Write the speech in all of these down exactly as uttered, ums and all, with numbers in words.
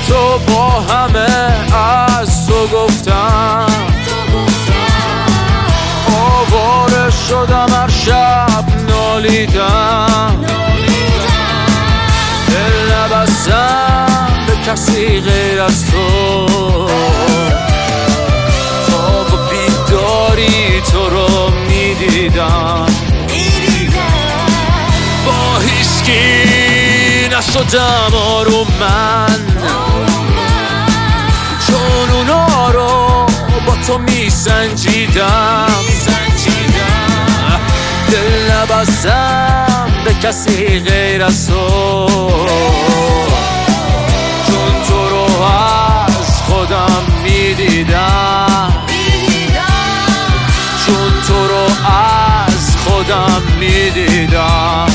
تو با همه از تو گفتم، آواره شدم هر شب نالیدم، دل نبستم به کسی غیر از تو، خواب و بیداری تو رو میدیدم، با هیچکی نشدم آروم من، چون اونا رو با تو میسنجیدم، دل نبستم به کسی غیر از تو، چون تو رو از خودم میدیدم، چون تو رو از خودم میدیدم.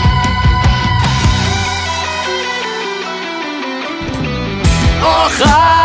آخر